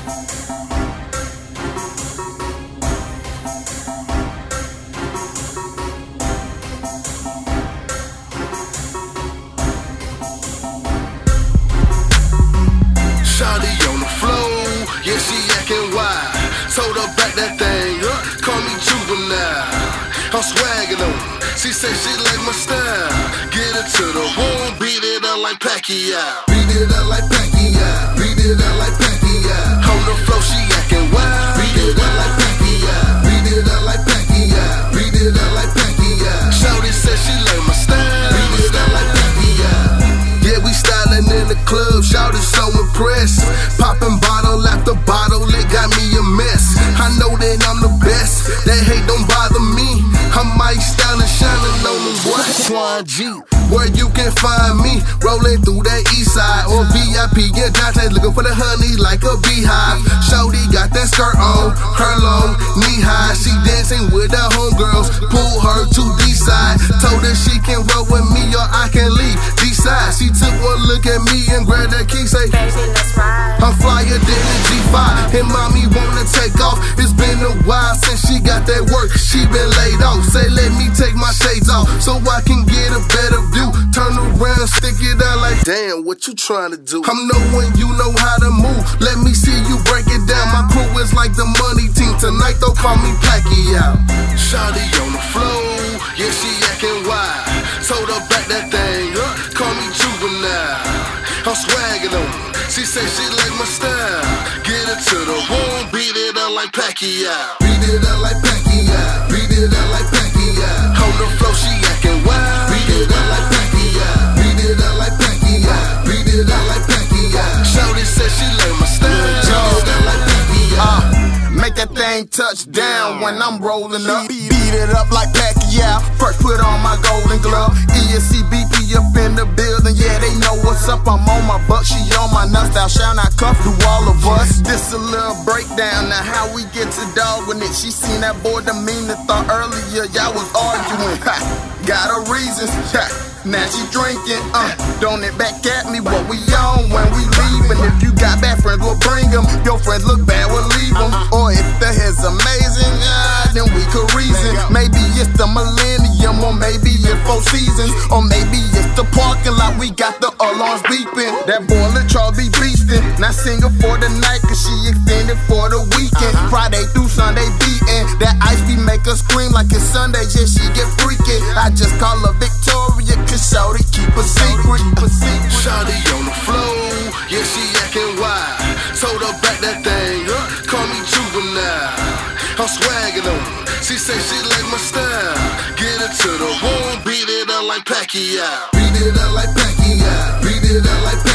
Shawty on the floor, yeah, she acting wild. Told her back that thing up, call me juvenile. I'm swagging on her, she said she like my style. Get her to the wall, beat it up like Pacquiao. Beat it up like Pacquiao, beat it up like Pacquiao. On the floor, she acting wild. Beat it up like Pacquiao, beat it up like Pacquiao, beat it up like Pacquiao. Shawty said she like my style. Beat it up like Pacquiao. Yeah, we styling in the club, Shawty so impressed. Popping bottle after bottle, it got me a mess. I know that I'm the best, that hate don't bother me. I'm Mike styling, shining on them boys. Swan G, where you can find me, rolling through that east side or VIP. Yeah, Dante looking for the honey like a beehive. Shawty got that skirt on, her long, knee high. She dancing with the homegirls, pull her to D-side. Told her she can roll with me or I can leave D-side. She took one look at me and grabbed that key, say, baby, let's ride. I'm flyer than a G5, and mommy wanna take off. It's been a while since she got that work, she been laid off. Say let me take my shades off, so I can get a better view. Turn around, stick it out like, damn, what you trying to do? I'm knowing you know how to move, let me see you break it down. My crew is like the money team, tonight they'll call me Pacquiao. Shawty on the floor, yeah, she acting wild. Told her back that thing up, call me juvenile. I'm swagging on her, she said she like my style. Get her to the wall, beat it up like Pacquiao. Beat it up like Pacquiao, beat it up like Pacquiao. On the floor, she acting wild. Beat it up like Pacquiao, beat it up like Pacquiao, beat it up like Pacquiao. Shawty said she like my style. Beat it up like Pacquiao. Make that thing touch down when I'm rolling up. Beat it up like Pacquiao. First put on my golden glove. ESCBP up in the building, yeah, they know what's up. I'm on my buck, she on my nuts. Thou shall not cuff through all of us. This a little breakdown, now how we get to dogging it. She seen that boy demeanor, thought earlier y'all was arguing. Got her reasons, now she drinking. Don't it back at me what we on when we leaving. If you got bad friends, we'll bring them. Your friends look bad, we'll leave them. Or if the hair's amazing, then we could reason. Maybe it's the millennium, or maybe it's 4 seasons, or maybe it's the parking lot. We got the alarms beeping. That boiler Charles be beastin'. Now sing her for the night, cause she extended for the weekend. Friday through Sunday beatin'. That ice be make her scream like it's Sunday, yeah, she get freakin'. I just call her Victoria, cause Shawty keep a secret. Shawty on the floor, yeah, she acting wild. Told her back that thing up, call me juvenile. I'm swagging on her, she said she like my style. Get her to the wall, beat it up like Pacquiao. Beat it up like Pacquiao, beat it up like Pacquiao.